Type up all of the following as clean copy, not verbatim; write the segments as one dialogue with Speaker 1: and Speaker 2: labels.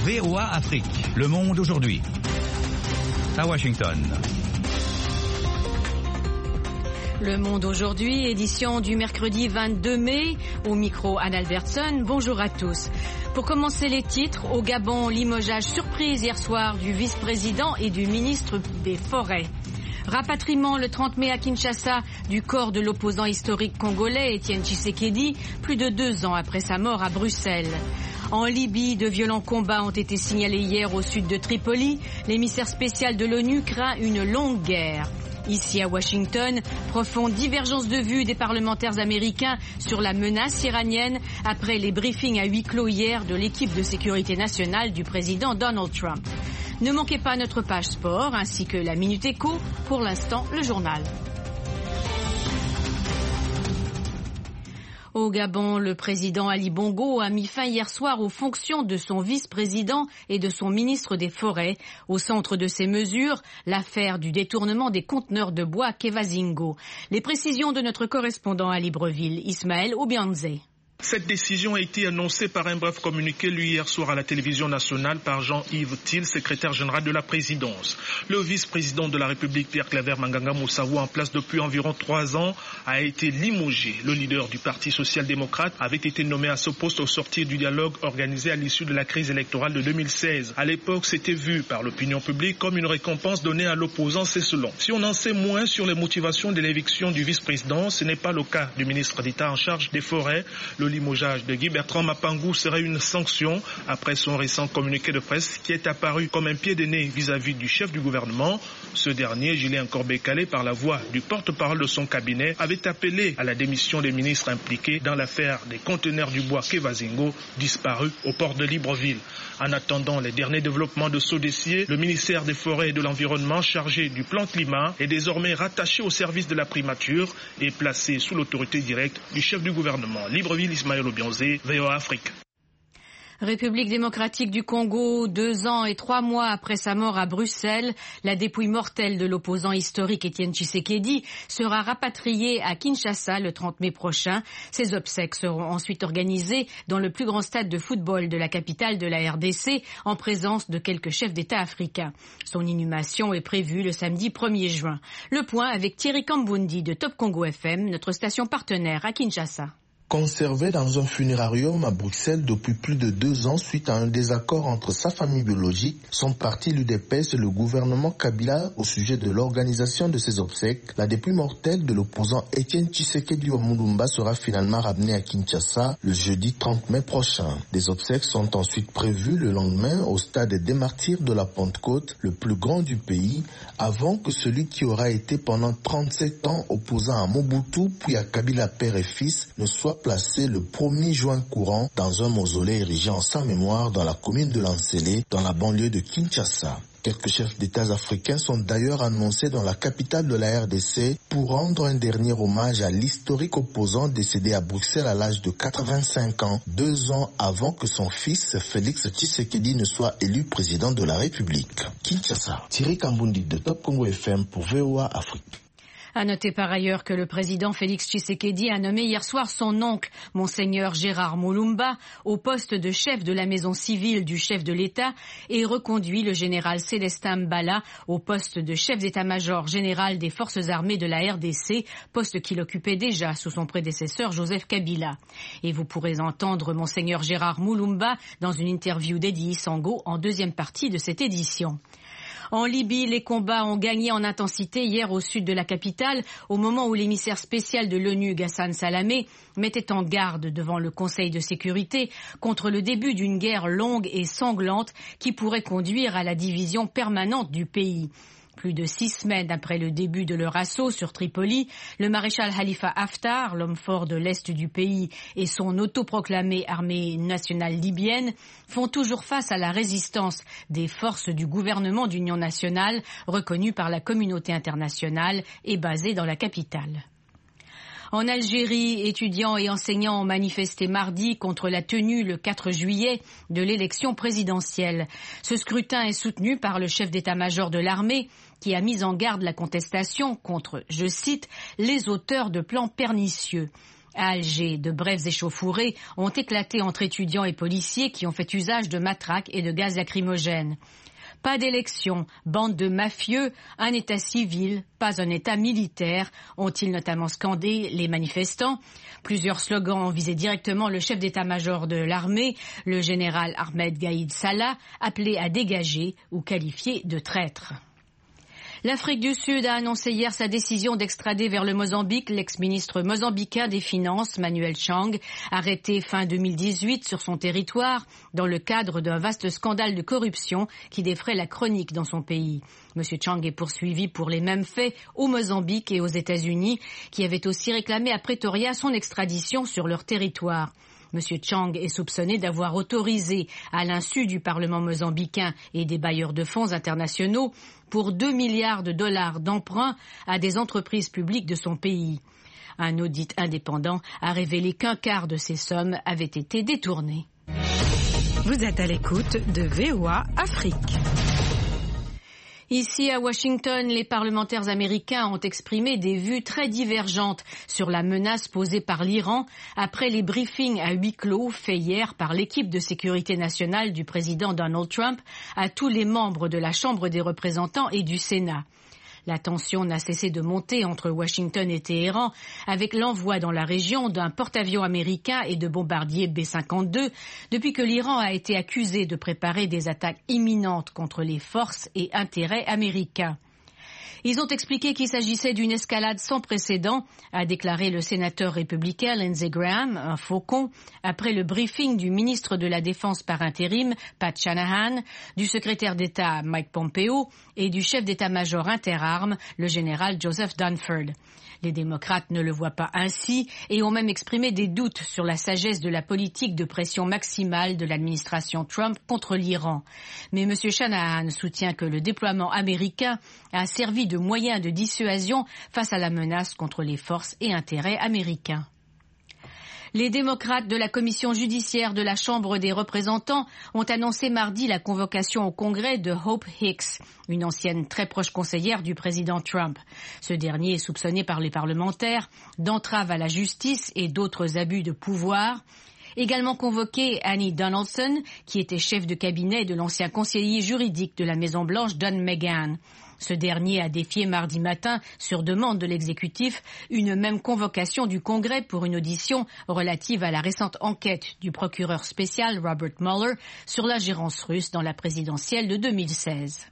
Speaker 1: VOA Afrique, le monde aujourd'hui. À Washington.
Speaker 2: Le Monde aujourd'hui, édition du mercredi 22 mai, au micro Anne Albertson. Bonjour à tous. Pour commencer les titres, au Gabon, limogeage surprise hier soir du vice-président et du ministre des Forêts. Rapatriement le 30 mai à Kinshasa du corps de l'opposant historique congolais Étienne Tshisekedi, plus de 2 ans après sa mort à Bruxelles. En Libye, de violents combats ont été signalés hier au sud de Tripoli. L'émissaire spécial de l'ONU craint une longue guerre. Ici à Washington, profonde divergence de vues des parlementaires américains sur la menace iranienne après les briefings à huis clos hier de l'équipe de sécurité nationale du président Donald Trump. Ne manquez pas notre page sport ainsi que la Minute Éco, pour l'instant le journal. Au Gabon, le président Ali Bongo a mis fin hier soir aux fonctions de son vice-président et de son ministre des Forêts. Au centre de ces mesures, l'affaire du détournement des conteneurs de bois à Kevazingo. Les précisions de notre correspondant à Libreville, Ismaël Obianze.
Speaker 3: Cette décision a été annoncée par un bref communiqué lu hier soir à la télévision nationale par Jean-Yves Thiel, secrétaire général de la présidence. Le vice-président de la République, Pierre-Claver Manganga Moussaoua, en place depuis environ 3 ans, a été limogé. Le leader du Parti social-démocrate avait été nommé à ce poste au sortir du dialogue organisé à l'issue de la crise électorale de 2016. À l'époque, c'était vu par l'opinion publique comme une récompense donnée à l'opposant Cesselon. Si on en sait moins sur les motivations de l'éviction du vice-président, ce n'est pas le cas du ministre d'État en charge des forêts. Le limogeage de Guy Bertrand Mapangou serait une sanction après son récent communiqué de presse qui est apparu comme un pied de nez vis-à-vis du chef du gouvernement. Ce dernier, Julien Corbet-Calais, par la voix du porte-parole de son cabinet, avait appelé à la démission des ministres impliqués dans l'affaire des conteneurs du bois Kevazingo disparus au port de Libreville. En attendant les derniers développements de ce dossier, le ministère des Forêts et de l'Environnement chargé du plan climat est désormais rattaché au service de la primature et placé sous l'autorité directe du chef du gouvernement. Libreville, Ismaël Obianze, VOA Afrique.
Speaker 2: République démocratique du Congo, 2 ans et 3 mois après sa mort à Bruxelles, la dépouille mortelle de l'opposant historique Étienne Tshisekedi sera rapatriée à Kinshasa le 30 mai prochain. Ses obsèques seront ensuite organisées dans le plus grand stade de football de la capitale de la RDC, en présence de quelques chefs d'État africains. Son inhumation est prévue le samedi 1er juin. Le point avec Thierry Kambundi de Top Congo FM, notre station partenaire à Kinshasa.
Speaker 4: Conservé dans un funérarium à Bruxelles depuis plus de 2 ans suite à un désaccord entre sa famille biologique, son parti l'UDPS et le gouvernement Kabila au sujet de l'organisation de ses obsèques, la dépouille mortelle de l'opposant Étienne Tshisekedi Mulumba sera finalement ramenée à Kinshasa le jeudi 30 mai prochain. Des obsèques sont ensuite prévues le lendemain au stade des Martyrs de la Pentecôte, le plus grand du pays, avant que celui qui aura été pendant 37 ans opposant à Mobutu puis à Kabila père et fils ne soit placé le 1er juin courant dans un mausolée érigé en sa mémoire dans la commune de Lansele, dans la banlieue de Kinshasa. Quelques chefs d'État africains sont d'ailleurs annoncés dans la capitale de la RDC pour rendre un dernier hommage à l'historique opposant décédé à Bruxelles à l'âge de 85 ans, 2 ans avant que son fils Félix Tshisekedi ne soit élu président de la République. Kinshasa, Thierry Kambundi de Top Congo FM pour VOA Afrique.
Speaker 2: À noter par ailleurs que le président Félix Tshisekedi a nommé hier soir son oncle, Monseigneur Gérard Mulumba, au poste de chef de la maison civile du chef de l'État et reconduit le général Célestin Mbala au poste de chef d'état-major général des forces armées de la RDC, poste qu'il occupait déjà sous son prédécesseur Joseph Kabila. Et vous pourrez entendre Monseigneur Gérard Mulumba dans une interview d'Eddie Isango en deuxième partie de cette édition. En Libye, les combats ont gagné en intensité hier au sud de la capitale, au moment où l'émissaire spécial de l'ONU, Ghassan Salamé, mettait en garde devant le Conseil de sécurité contre le début d'une guerre longue et sanglante qui pourrait conduire à la division permanente du pays. Plus de 6 semaines après le début de leur assaut sur Tripoli, le maréchal Khalifa Haftar, l'homme fort de l'Est du pays, et son autoproclamée armée nationale libyenne font toujours face à la résistance des forces du gouvernement d'union nationale reconnu par la communauté internationale et basé dans la capitale. En Algérie, étudiants et enseignants ont manifesté mardi contre la tenue le 4 juillet de l'élection présidentielle. Ce scrutin est soutenu par le chef d'état-major de l'armée qui a mis en garde la contestation contre, je cite, les auteurs de plans pernicieux. À Alger, de brèves échauffourées ont éclaté entre étudiants et policiers qui ont fait usage de matraques et de gaz lacrymogènes. Pas d'élection, bande de mafieux, un état civil, pas un état militaire, ont-ils notamment scandé les manifestants. Plusieurs slogans ont visé directement le chef d'état-major de l'armée, le général Ahmed Gaïd Salah, appelé à dégager ou qualifié de traître. L'Afrique du Sud a annoncé hier sa décision d'extrader vers le Mozambique l'ex-ministre mozambicain des Finances, Manuel Chang, arrêté fin 2018 sur son territoire dans le cadre d'un vaste scandale de corruption qui défraie la chronique dans son pays. M. Chang est poursuivi pour les mêmes faits au Mozambique et aux États-Unis, qui avaient aussi réclamé à Pretoria son extradition sur leur territoire. M. Chang est soupçonné d'avoir autorisé, à l'insu du Parlement mozambicain et des bailleurs de fonds internationaux, pour 2 milliards de dollars d'emprunts à des entreprises publiques de son pays. Un audit indépendant a révélé qu'un quart de ces sommes avaient été détournées.
Speaker 5: Vous êtes à l'écoute de VOA Afrique.
Speaker 2: Ici à Washington, les parlementaires américains ont exprimé des vues très divergentes sur la menace posée par l'Iran après les briefings à huis clos faits hier par l'équipe de sécurité nationale du président Donald Trump à tous les membres de la Chambre des représentants et du Sénat. La tension n'a cessé de monter entre Washington et Téhéran avec l'envoi dans la région d'un porte-avions américain et de bombardiers B-52 depuis que l'Iran a été accusé de préparer des attaques imminentes contre les forces et intérêts américains. Ils ont expliqué qu'il s'agissait d'une escalade sans précédent, a déclaré le sénateur républicain Lindsey Graham, un faucon, après le briefing du ministre de la Défense par intérim, Pat Shanahan, du secrétaire d'État Mike Pompeo et du chef d'état-major interarmes, le général Joseph Dunford. Les démocrates ne le voient pas ainsi et ont même exprimé des doutes sur la sagesse de la politique de pression maximale de l'administration Trump contre l'Iran. Mais M. Shanahan soutient que le déploiement américain a servi de moyen de dissuasion face à la menace contre les forces et intérêts américains. Les démocrates de la commission judiciaire de la Chambre des représentants ont annoncé mardi la convocation au Congrès de Hope Hicks, une ancienne très proche conseillère du président Trump. Ce dernier est soupçonné par les parlementaires d'entrave à la justice et d'autres abus de pouvoir. Également convoqué Annie Donaldson, qui était chef de cabinet de l'ancien conseiller juridique de la Maison-Blanche Don McGahn. Ce dernier a défié mardi matin, sur demande de l'exécutif, une même convocation du Congrès pour une audition relative à la récente enquête du procureur spécial Robert Mueller sur l'ingérence russe dans la présidentielle de 2016.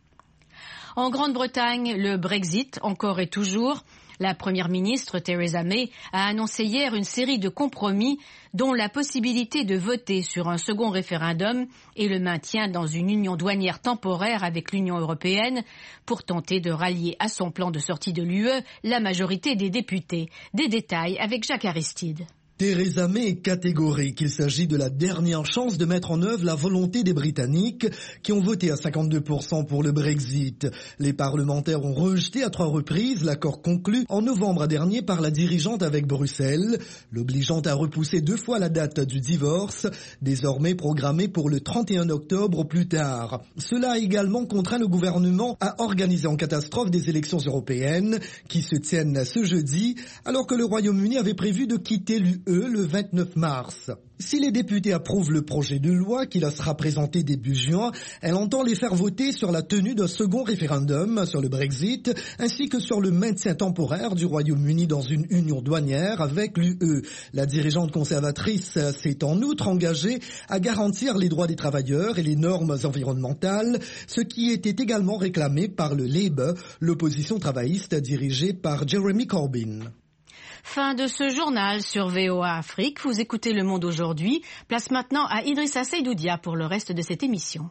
Speaker 2: En Grande-Bretagne, le Brexit, encore et toujours. La première ministre, Theresa May, a annoncé hier une série de compromis dont la possibilité de voter sur un second référendum et le maintien dans une union douanière temporaire avec l'Union européenne pour tenter de rallier à son plan de sortie de l'UE la majorité des députés. Des détails avec Jacques Aristide.
Speaker 6: Theresa May est catégorique. Il s'agit de la dernière chance de mettre en œuvre la volonté des Britanniques qui ont voté à 52% pour le Brexit. Les parlementaires ont rejeté à 3 reprises l'accord conclu en novembre dernier par la dirigeante avec Bruxelles, l'obligeant à repousser 2 fois la date du divorce, désormais programmée pour le 31 octobre au plus tard. Cela a également contraint le gouvernement à organiser en catastrophe des élections européennes qui se tiennent ce jeudi, alors que le Royaume-Uni avait prévu de quitter l'UE le 29 mars. Si les députés approuvent le projet de loi qui leur sera présenté début juin, elle entend les faire voter sur la tenue d'un second référendum sur le Brexit, ainsi que sur le maintien temporaire du Royaume-Uni dans une union douanière avec l'UE. La dirigeante conservatrice s'est en outre engagée à garantir les droits des travailleurs et les normes environnementales, ce qui était également réclamé par le Labour, l'opposition travailliste dirigée par Jeremy Corbyn.
Speaker 2: Fin de ce journal sur VOA Afrique. Vous écoutez Le Monde aujourd'hui. Place maintenant à Idrissa Seydoudia pour le reste de cette émission.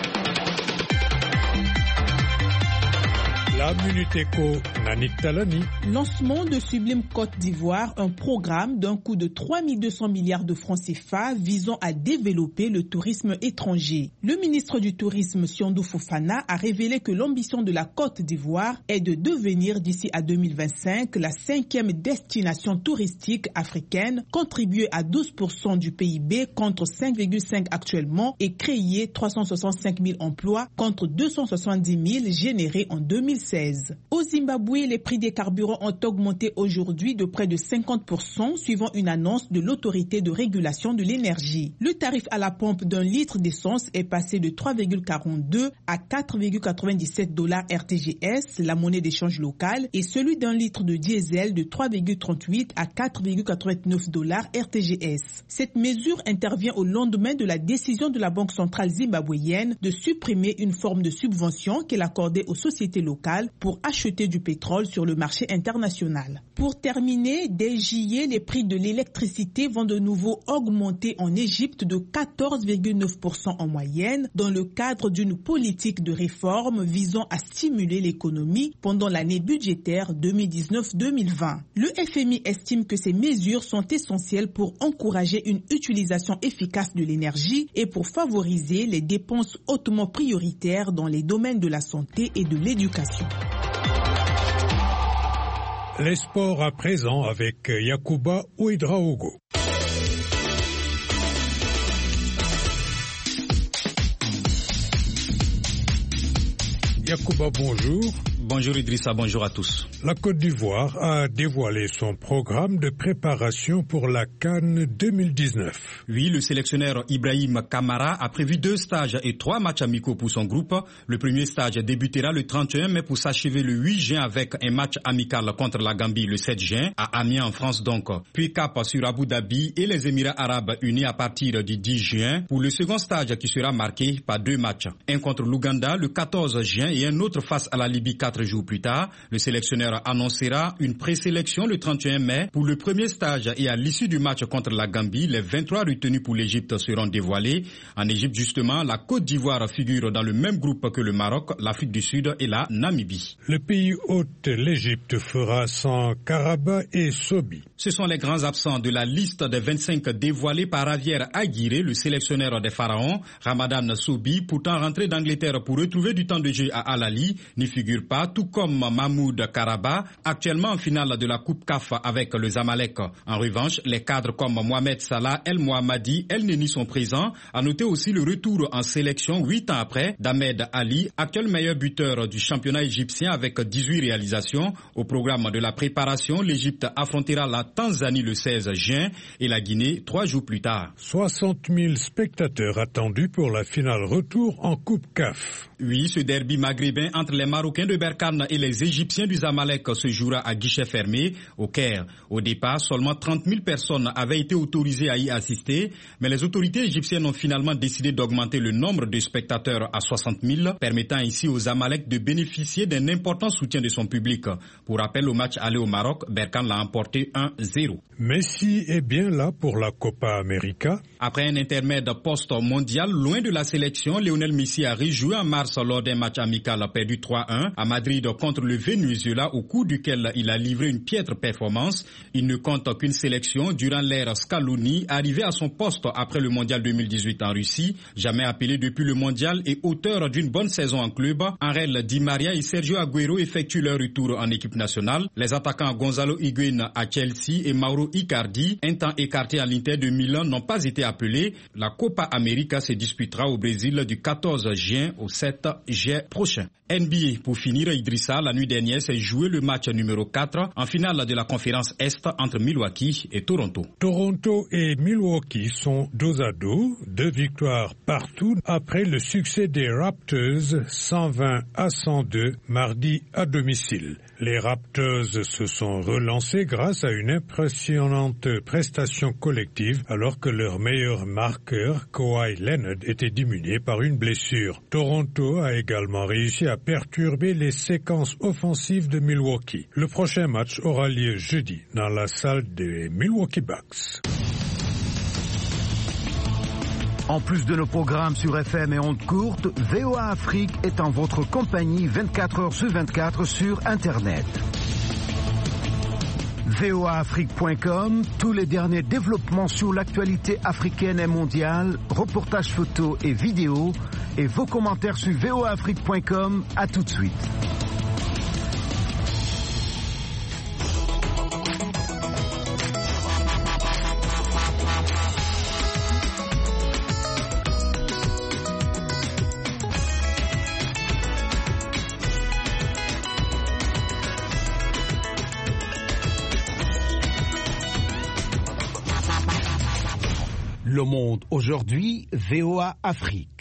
Speaker 7: La Minute Éco, Nanik Talani.
Speaker 8: Lancement de Sublime Côte d'Ivoire, un programme d'un coût de 3200 milliards de francs CFA visant à développer le tourisme étranger. Le ministre du Tourisme, Siondou Fofana, a révélé que l'ambition de la Côte d'Ivoire est de devenir d'ici à 2025 la 5e destination touristique africaine, contribuer à 12% du PIB contre 5,5% actuellement et créer 365 000 emplois contre 270 000 générés en 2016. 2016. Au Zimbabwe, les prix des carburants ont augmenté aujourd'hui de près de 50%, suivant une annonce de l'autorité de régulation de l'énergie. Le tarif à la pompe d'un litre d'essence est passé de 3,42 à 4,97 $ RTGS, la monnaie d'échange locale, et celui d'un litre de diesel de 3,38 à 4,89 $ RTGS. Cette mesure intervient au lendemain de la décision de la Banque centrale zimbabwéenne de supprimer une forme de subvention qu'elle accordait aux sociétés locales pour acheter du pétrole sur le marché international. Pour terminer, dès juillet, les prix de l'électricité vont de nouveau augmenter en Égypte de 14,9% en moyenne dans le cadre d'une politique de réforme visant à stimuler l'économie pendant l'année budgétaire 2019-2020. Le FMI estime que ces mesures sont essentielles pour encourager une utilisation efficace de l'énergie et pour favoriser les dépenses hautement prioritaires dans les domaines de la santé et de l'éducation.
Speaker 7: Les sports à présent avec Yacouba Ouedraogo. Yacouba, bonjour.
Speaker 9: Bonjour Idrissa, bonjour à tous.
Speaker 7: La Côte d'Ivoire a dévoilé son programme de préparation pour la CAN 2019.
Speaker 9: Oui, le sélectionneur Ibrahim Kamara a prévu 2 stages et 3 matchs amicaux pour son groupe. Le premier stage débutera le 31 mai pour s'achever le 8 juin avec un match amical contre la Gambie le 7 juin, à Amiens en France donc. Puis cap sur Abu Dhabi et les Émirats Arabes Unis à partir du 10 juin pour le second stage qui sera marqué par 2 matchs. Un contre l'Ouganda le 14 juin et un autre face à la Libye 4 jours plus tard. Le sélectionneur annoncera une présélection le 31 mai pour le premier stage et à l'issue du match contre la Gambie, les 23 retenus pour l'Égypte seront dévoilés. En Égypte justement, la Côte d'Ivoire figure dans le même groupe que le Maroc, l'Afrique du Sud et la Namibie.
Speaker 7: Le pays hôte, l'Égypte, fera sans Karaba et Sobi.
Speaker 9: Ce sont les grands absents de la liste des 25 dévoilés par Javier Aguirre, le sélectionneur des Pharaons. Ramadan Sobi, pourtant rentré d'Angleterre pour retrouver du temps de jeu à Al-Ahly, n'y figure pas, tout comme Mahmoud Karaba, actuellement en finale de la Coupe CAF avec le Zamalek. En revanche, les cadres comme Mohamed Salah, El Mohammadi, El Neni sont présents. À noter aussi le retour en sélection 8 ans après d'Ahmed Ali, actuel meilleur buteur du championnat égyptien avec 18 réalisations. Au programme de la préparation, l'Égypte affrontera la Tanzanie le 16 juin et la Guinée 3 jours plus tard.
Speaker 7: 60 000 spectateurs attendus pour la finale retour en Coupe CAF.
Speaker 9: Oui, ce derby maghrébin entre les Marocains de Berkane et les Égyptiens du Zamalek se jouera à guichet fermé au Caire. Au départ, seulement 30 000 personnes avaient été autorisées à y assister, mais les autorités égyptiennes ont finalement décidé d'augmenter le nombre de spectateurs à 60 000, permettant ainsi au Zamalek de bénéficier d'un important soutien de son public. Pour rappel, au match aller au Maroc, Berkane l'a emporté 1-0.
Speaker 7: Messi est bien là pour la Copa América.
Speaker 9: Après un intermède post-mondial, loin de la sélection, Lionel Messi a rejoué en mars lors d'un match amical perdu 3-1 à Madrid contre le Venezuela, au cours duquel il a livré une piètre performance. Il ne compte qu'une sélection durant l'ère Scaloni, arrivé à son poste après le mondial 2018 en Russie. Jamais appelé depuis le mondial et auteur d'une bonne saison en club, Angel Di Maria et Sergio Agüero effectuent leur retour en équipe nationale. Les attaquants Gonzalo Higuaín à Chelsea et Mauro Icardi, un temps écarté à l'Inter de Milan, n'ont pas été appelés. La Copa América se disputera au Brésil du 14 juin au 7 juillet prochain. NBA, pour finir, Idrissa, la nuit dernière s'est joué le match numéro 4 en finale de la conférence Est entre Milwaukee et Toronto.
Speaker 7: Toronto et Milwaukee sont dos à dos, 2 victoires partout après le succès des Raptors 120-102 mardi à domicile. Les Raptors se sont relancés grâce à une impressionnante prestation collective alors que leur meilleur marqueur, Kawhi Leonard, était diminué par une blessure. Toronto a également réussi à perturber les séquences offensives de Milwaukee. Le prochain match aura lieu jeudi dans la salle des Milwaukee Bucks.
Speaker 10: En plus de nos programmes sur FM et ondes courtes, VOA Afrique est en votre compagnie 24 heures sur 24 sur Internet. voaafrique.com, tous les derniers développements sur l'actualité africaine et mondiale, reportages photos et vidéos, et vos commentaires sur voaafrique.com. À tout de suite. Le Monde aujourd'hui, VOA Afrique.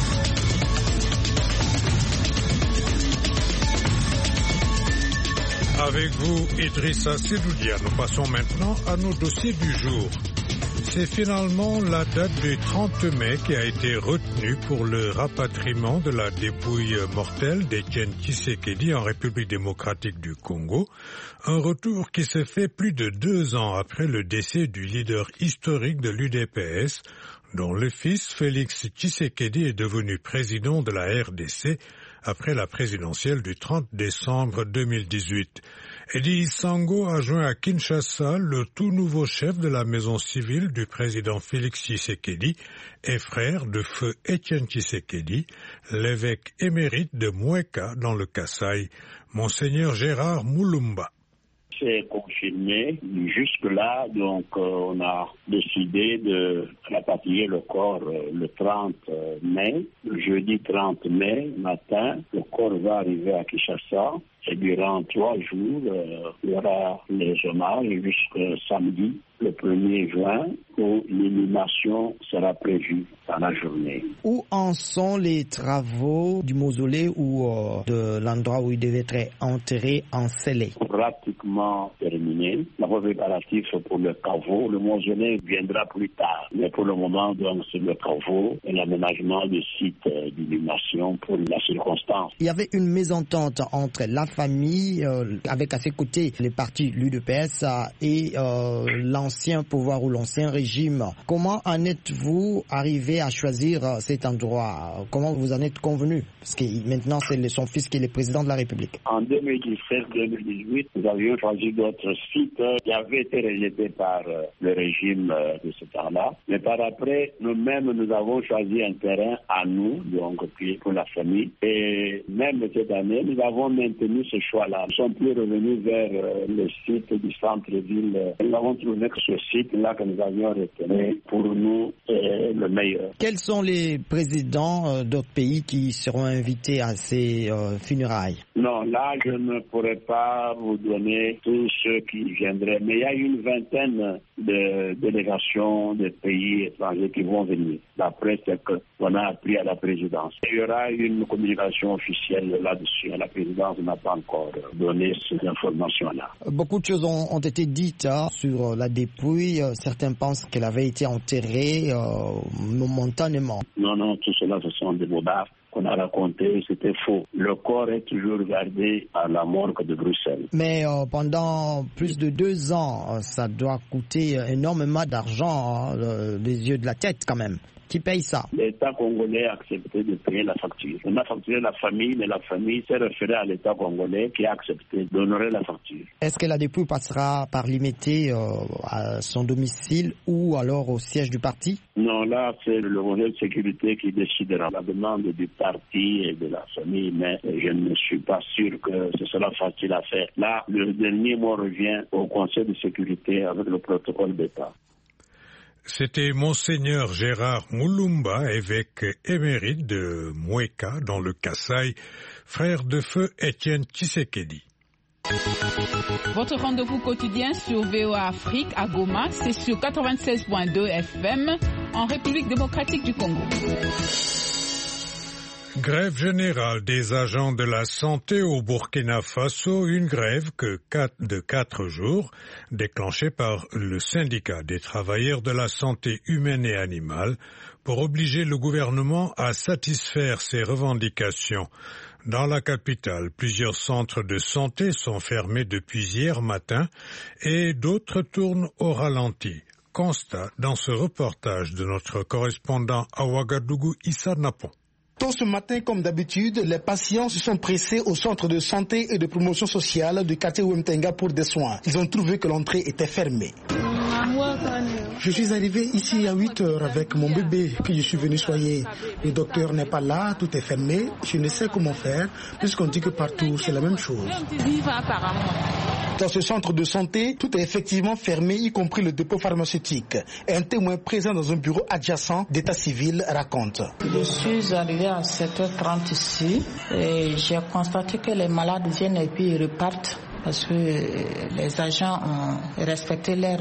Speaker 7: Avec vous, Idrissa Sedoudia, nous passons maintenant à nos dossiers du jour. C'est finalement la date du 30 mai qui a été retenue pour le rapatriement de la dépouille mortelle d'Étienne Tshisekedi en République démocratique du Congo. Un retour qui se fait plus de 2 ans après le décès du leader historique de l'UDPS, dont le fils Félix Tshisekedi est devenu président de la RDC après la présidentielle du 30 décembre 2018. Eddie Sango a joint à Kinshasa le tout nouveau chef de la maison civile du président Félix Tshisekedi et frère de feu Étienne Tshisekedi, l'évêque émérite de Moueka dans le Kasaï, Monseigneur Gérard Moulumba.
Speaker 11: C'est confirmé. Jusque-là, donc, on a décidé de rapatrier le corps le 30 mai. Le jeudi 30 mai matin, le corps va arriver à Kinshasa. Et durant 3 jours, il y aura les hommages jusqu'au samedi, le 1er juin, où l'inhumation sera prévue dans la journée.
Speaker 12: Où en sont les travaux du mausolée ou de l'endroit où il devait être enterré, encelé?
Speaker 11: Pratiquement terminé. La préparatif pour le caveau, le mausolée viendra plus tard. Mais pour le moment, donc, c'est le caveau et l'aménagement du site d'inhumation pour la circonstance.
Speaker 12: Il y avait une mésentente entre la famille, avec à ses côtés les partis l'UDPS et l'ancien pouvoir ou l'ancien régime. Comment en êtes-vous arrivé à choisir cet endroit? Comment vous en êtes convenu? Parce que maintenant c'est son fils qui est le président de la République.
Speaker 11: En 2017-2018, nous avions choisi d'autres sites qui avaient été rejetés par le régime de ce temps-là. Mais par après, nous-mêmes, nous avons choisi un terrain à nous, donc pour la famille. Et même cette année, nous avons maintenu ce choix-là. Nous sommes plus revenus vers le site du centre-ville. Nous avons trouvé que ce site-là que nous avions retenu, pour nous, est le meilleur.
Speaker 12: Quels sont les présidents d'autres pays qui seront invités à ces funérailles?
Speaker 11: Non, là, je ne pourrais pas vous donner tous ceux qui viendraient. Mais il y a une vingtaine de délégations de pays étrangers qui vont venir. D'après ce qu'on a appris à la présidence. Il y aura une communication officielle là-dessus. La présidence n'a pas encore donné ces informations-là.
Speaker 12: Beaucoup de choses ont été dites sur la dépouille. Certains pensent qu'elle avait été enterrée momentanément.
Speaker 11: Non, tout cela, ce sont des bobards qu'on a raconté, c'était faux. Le corps est toujours gardé à la morgue de Bruxelles.
Speaker 12: Mais pendant plus de 2 ans, ça doit coûter énormément d'argent, les yeux de la tête quand même. Qui paye ça?
Speaker 11: L'État congolais a accepté de payer la facture. On a facturé la famille, mais la famille s'est référée à l'État congolais qui a accepté d'honorer la facture.
Speaker 12: Est-ce que la dépouille passera par limité à son domicile ou alors au siège du parti?
Speaker 11: Non, là, c'est le conseil de sécurité qui décidera la demande du parti et de la famille, mais je ne suis pas sûr que ce sera facile à faire. Là, le dernier mot revient au conseil de sécurité avec le protocole d'État.
Speaker 7: C'était Monseigneur Gérard Moulumba, évêque émérite de Moueka dans le Kasaï, frère de feu Étienne Tshisekedi.
Speaker 8: Votre rendez-vous quotidien sur VOA Afrique à Goma, c'est sur 96.2 FM en République démocratique du Congo.
Speaker 7: Grève générale des agents de la santé au Burkina Faso, une grève de 4 jours déclenchée par le syndicat des travailleurs de la santé humaine et animale pour obliger le gouvernement à satisfaire ses revendications. Dans la capitale, plusieurs centres de santé sont fermés depuis hier matin et d'autres tournent au ralenti. Constat dans ce reportage de notre correspondant à Ouagadougou, Issa Napon.
Speaker 13: Tôt ce matin, comme d'habitude, les patients se sont pressés au centre de santé et de promotion sociale du quartier Wemtenga pour des soins. Ils ont trouvé que l'entrée était fermée. Je suis arrivé ici à 8 heures avec mon bébé que je suis venu soigner. Le docteur n'est pas là, tout est fermé. Je ne sais comment faire puisqu'on dit que partout c'est la même chose. Dans ce centre de santé, tout est effectivement fermé, y compris le dépôt pharmaceutique. Un témoin présent dans un bureau adjacent d'état civil raconte.
Speaker 14: Je suis arrivé à 7h30 ici et j'ai constaté que les malades viennent et puis ils repartent parce que les agents ont respecté leur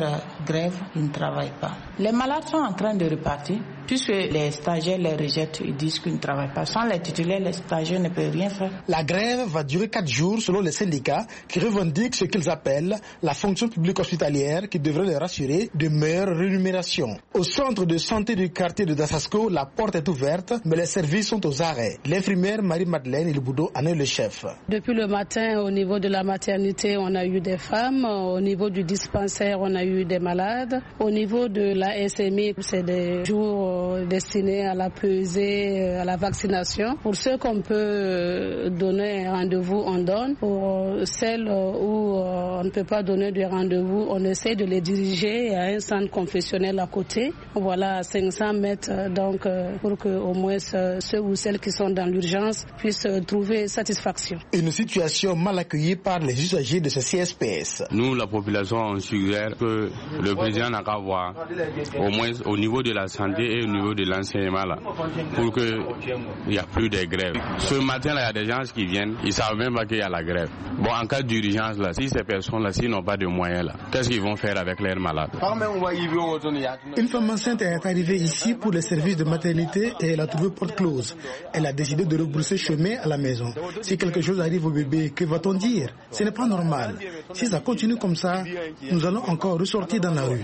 Speaker 14: grève, ils ne travaillent pas. Les malades sont en train de repartir, puisque les stagiaires les rejettent, ils disent qu'ils ne travaillent pas. Sans les titulaires, les stagiaires ne peuvent rien faire.
Speaker 13: La grève va durer 4 jours selon les syndicats qui revendiquent ce qu'ils appellent la fonction publique hospitalière qui devrait leur assurer de meilleures rémunérations. Au centre de santé du quartier de Dafasco, la porte est ouverte, mais les services sont aux arrêts. L'infirmière Marie-Madeleine Ilboudou en est le chef.
Speaker 15: Depuis le matin, au niveau de la maternité, on a eu des femmes. Au niveau du dispensaire, on a eu des malades. Au niveau de la SMI, c'est des jours destinés à la pesée, à la vaccination. Pour ceux qu'on peut donner un rendez-vous, on donne. Pour celles où on ne peut pas donner de rendez-vous, on essaie de les diriger à un centre confessionnel à côté. Voilà, à 500 mètres, donc pour que au moins ceux ou celles qui sont dans l'urgence puissent trouver satisfaction.
Speaker 13: Une situation mal accueillie par les usagers de ce CSPS.
Speaker 16: Nous, la population, on suggère que le président n'a qu'à voir, au moins au niveau de la santé et au niveau de l'enseignement, là, pour qu'il n'y a plus de grève. Ce matin, il y a des gens qui viennent, ils ne savent même pas qu'il y a la grève. Bon, en cas d'urgence, là, si ces personnes-là, s'ils n'ont pas de moyens, là, qu'est-ce qu'ils vont faire avec leurs malades?
Speaker 13: Une femme enceinte est arrivée ici pour les services de maternité et elle a trouvé porte close. Elle a décidé de rebrousser chemin à la maison. Si quelque chose arrive au bébé, que va-t-on dire? Ce n'est pas normal. Si ça continue comme ça, nous allons encore ressortir dans la rue.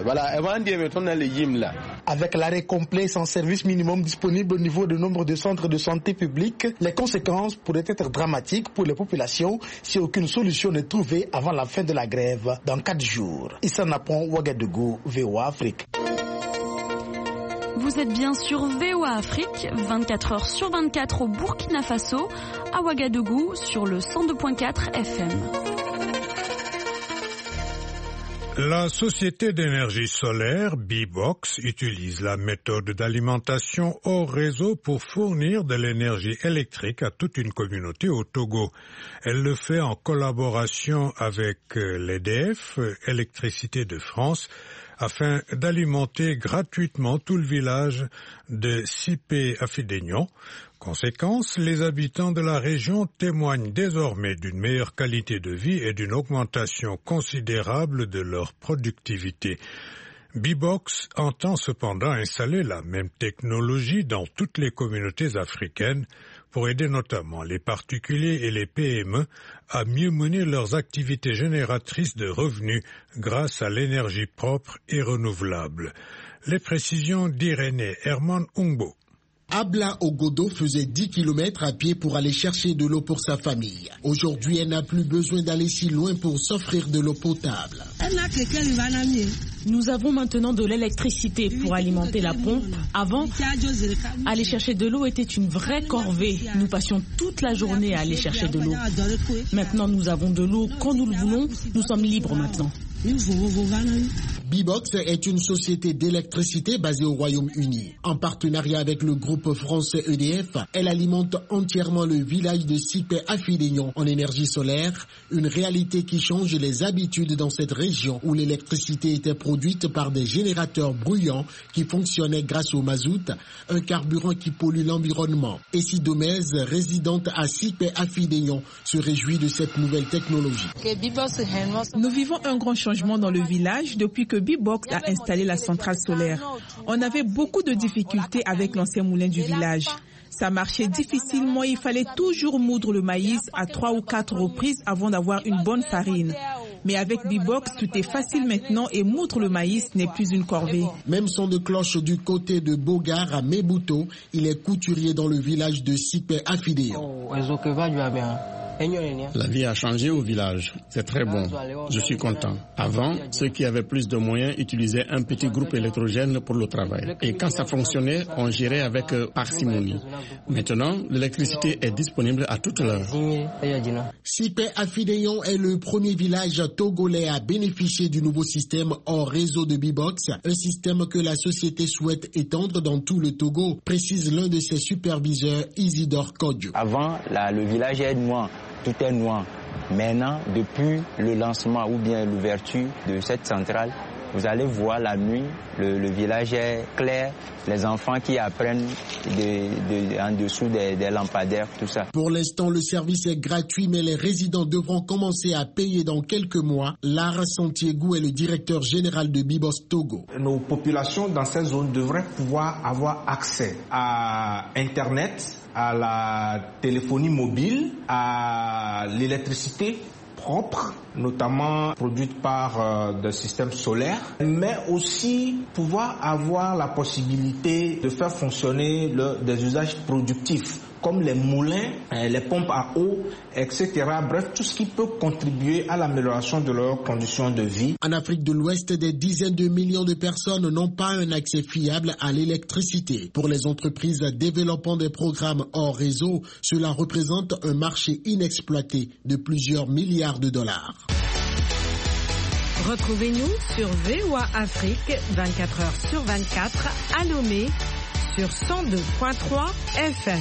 Speaker 13: Avec l'arrêt complet sans service minimum disponible au niveau du nombre de centres de santé publics, les conséquences pourraient être dramatiques pour les populations si aucune solution n'est trouvée avant la fin de la grève dans 4 jours. Issa Napon, Ouagadougou, VOA Afrique.
Speaker 17: Vous êtes bien sur VOA Afrique, 24 heures sur 24 au Burkina Faso, à Ouagadougou sur le 102.4 FM.
Speaker 7: La société d'énergie solaire Bibox utilise la méthode d'alimentation hors réseau pour fournir de l'énergie électrique à toute une communauté au Togo. Elle le fait en collaboration avec l'EDF, Électricité de France, afin d'alimenter gratuitement tout le village de Sipé Afidegnon. Conséquence, les habitants de la région témoignent désormais d'une meilleure qualité de vie et d'une augmentation considérable de leur productivité. Bibox entend cependant installer la même technologie dans toutes les communautés africaines pour aider notamment les particuliers et les PME à mieux mener leurs activités génératrices de revenus grâce à l'énergie propre et renouvelable. Les précisions d'Irénée Herman Ungbo.
Speaker 18: Abla Ogodo faisait 10 km à pied pour aller chercher de l'eau pour sa famille. Aujourd'hui, elle n'a plus besoin d'aller si loin pour s'offrir de l'eau potable.
Speaker 8: Nous avons maintenant de l'électricité pour alimenter la pompe. Avant, aller chercher de l'eau était une vraie corvée. Nous passions toute la journée à aller chercher de l'eau. Maintenant, nous avons de l'eau quand nous le voulons. Nous sommes libres maintenant.
Speaker 18: Bibox est une société d'électricité basée au Royaume-Uni. En partenariat avec le groupe français EDF, elle alimente entièrement le village de Sipé Afidegnon en énergie solaire, une réalité qui change les habitudes dans cette région où l'électricité était produite par des générateurs bruyants qui fonctionnaient grâce au mazout, un carburant qui pollue l'environnement. Essie Domez, résidente à Sipé Afidegnon, se réjouit de cette nouvelle technologie.
Speaker 8: Nous vivons un grand changement dans le village depuis que Bibox a installé la centrale solaire. On avait beaucoup de difficultés avec l'ancien moulin du village. Ça marchait difficilement, il fallait toujours moudre le maïs à 3 ou 4 reprises avant d'avoir une bonne farine. Mais avec Bibox, tout est facile maintenant et moudre le maïs n'est plus une corvée.
Speaker 18: Même son de cloche du côté de Bogar à Mebuto, il est couturier dans le village de Sipé Afidegnon.
Speaker 19: La vie a changé au village. C'est très bon. Je suis content. Avant, ceux qui avaient plus de moyens utilisaient un petit groupe électrogène pour le travail. Et quand ça fonctionnait, on gérait avec parcimonie. Maintenant, l'électricité est disponible à toute l'heure.
Speaker 18: Sipé Afidegnon est le premier village togolais à bénéficier du nouveau système hors réseau de Bibox, un système que la société souhaite étendre dans tout le Togo, précise l'un de ses superviseurs, Isidore Kodjo.
Speaker 20: Avant, le village est noir. Tout est noir. Maintenant, depuis le lancement ou bien l'ouverture de cette centrale, Vous allez voir la nuit, le village est clair, les enfants qui apprennent en dessous des lampadaires, tout ça.
Speaker 18: Pour l'instant, le service est gratuit, mais les résidents devront commencer à payer dans quelques mois. Lara Santiago est le directeur général de Bibos Togo.
Speaker 21: Nos populations dans cette zone devraient pouvoir avoir accès à Internet, à la téléphonie mobile, à l'électricité propre, notamment produite par des systèmes solaires, mais aussi pouvoir avoir la possibilité de faire fonctionner des usages productifs comme les moulins, les pompes à eau, etc. Bref, tout ce qui peut contribuer à l'amélioration de leurs conditions de vie.
Speaker 18: En Afrique de l'Ouest, des dizaines de millions de personnes n'ont pas un accès fiable à l'électricité. Pour les entreprises développant des programmes hors réseau, cela représente un marché inexploité de plusieurs milliards de dollars.
Speaker 5: Retrouvez-nous sur VOA Afrique 24h/24 à Lomé sur 102.3 FM.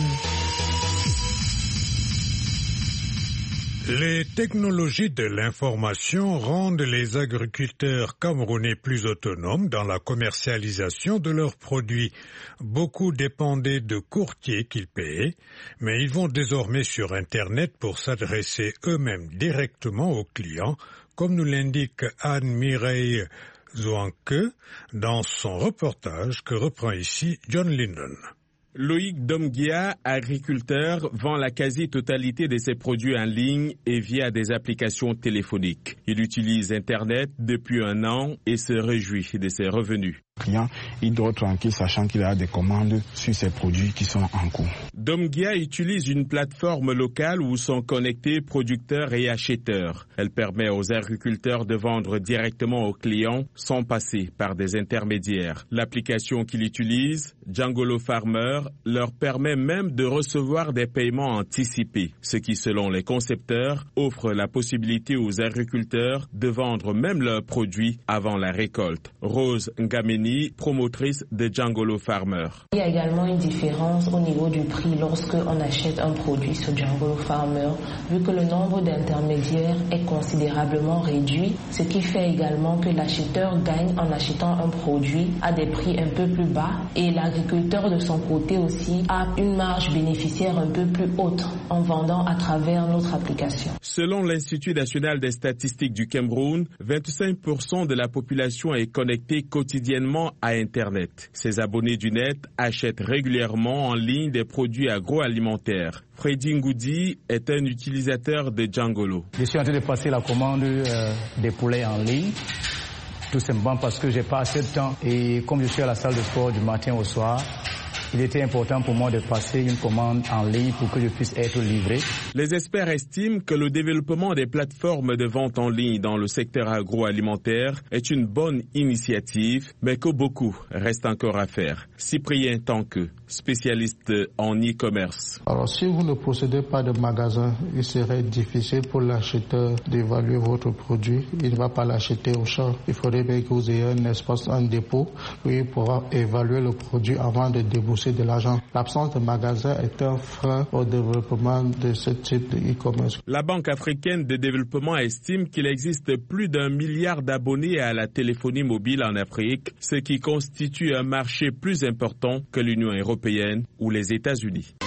Speaker 7: Les technologies de l'information rendent les agriculteurs camerounais plus autonomes dans la commercialisation de leurs produits. Beaucoup dépendaient de courtiers qu'ils payaient, mais ils vont désormais sur Internet pour s'adresser eux-mêmes directement aux clients, comme nous l'indique Anne-Mireille Zouanke dans son reportage que reprend ici John Linden.
Speaker 22: Loïc Domguia, agriculteur, vend la quasi-totalité de ses produits en ligne et via des applications téléphoniques. Il utilise Internet depuis 1 an et se réjouit de ses revenus.
Speaker 23: Le client, il dort tranquille sachant qu'il a des commandes sur ses produits qui sont en cours.
Speaker 22: Domguia utilise une plateforme locale où sont connectés producteurs et acheteurs. Elle permet aux agriculteurs de vendre directement aux clients sans passer par des intermédiaires. L'application qu'il utilise, Djangolo Farmer, leur permet même de recevoir des paiements anticipés, ce qui, selon les concepteurs, offre la possibilité aux agriculteurs de vendre même leurs produits avant la récolte. Rose Ngameni, promotrice de Djangolo Farmer.
Speaker 24: Il y a également une différence au niveau du prix lorsque on achète un produit sur Djangolo Farmer, vu que le nombre d'intermédiaires est considérablement réduit, ce qui fait également que l'acheteur gagne en achetant un produit à des prix un peu plus bas et l'agriculteur de son côté aussi a une marge bénéficiaire un peu plus haute en vendant à travers notre application.
Speaker 22: Selon l'Institut national des statistiques du Cameroun, 25% de la population est connectée quotidiennement à Internet. Ces abonnés du net achètent régulièrement en ligne des produits agroalimentaires. Freddy Ngoudi est un utilisateur de Djangolo.
Speaker 25: Je suis en train de passer la commande des poulets en ligne. Tout simplement parce que j'ai pas assez de temps et comme je suis à la salle de sport du matin au soir, il était important pour moi de passer une commande en ligne pour que je puisse être livré.
Speaker 22: Les experts estiment que le développement des plateformes de vente en ligne dans le secteur agroalimentaire est une bonne initiative, mais que beaucoup reste encore à faire. Cyprien Tanque, spécialiste en e-commerce.
Speaker 26: Alors si vous ne possédez pas de magasin, il serait difficile pour l'acheteur d'évaluer votre produit. Il ne va pas l'acheter au champ. Il faudrait bien que vous ayez un espace, un dépôt, où il pourra évaluer le produit avant de débourser de l'argent. L'absence de magasin est un frein au développement de ce type de e-commerce.
Speaker 22: La Banque africaine de développement estime qu'il existe plus d'1 milliard d'abonnés à la téléphonie mobile en Afrique, ce qui constitue un marché plus important que l'Union européenne ou les États-Unis.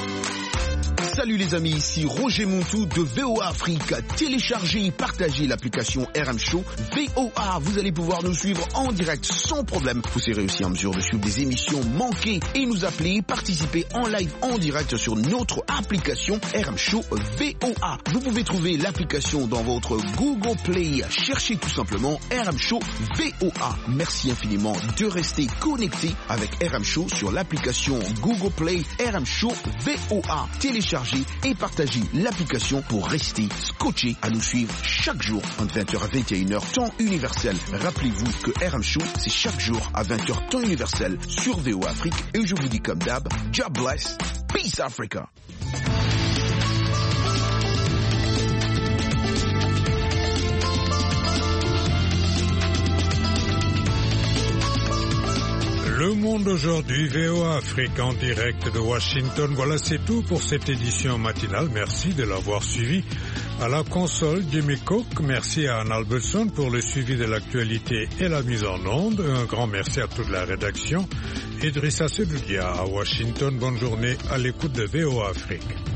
Speaker 27: Salut les amis, ici Roger Montou de VOA Afrique. Téléchargez et partagez l'application RM Show VOA. Vous allez pouvoir nous suivre en direct sans problème. Vous serez aussi en mesure de suivre des émissions manquées et nous appeler, participer en live en direct sur notre application RM Show VOA. Vous pouvez trouver l'application dans votre Google Play. Cherchez tout simplement RM Show VOA. Merci infiniment de rester connecté avec RM Show sur l'application Google Play RM Show VOA. Téléchargez et partagez l'application pour rester scotché à nous suivre chaque jour entre 20h à 21h temps universel. Rappelez-vous que RM Show c'est chaque jour à 20h temps universel sur VOA Afrique et je vous dis comme d'hab, God bless, peace Africa.
Speaker 7: Le Monde aujourd'hui, VOA Afrique en direct de Washington. Voilà, c'est tout pour cette édition matinale. Merci de l'avoir suivi. À la console, Jimmy Cook. Merci à Anne Albertson pour le suivi de l'actualité et la mise en onde. Un grand merci à toute la rédaction. Idrissa Sedoudia à Washington. Bonne journée à l'écoute de VOA Afrique.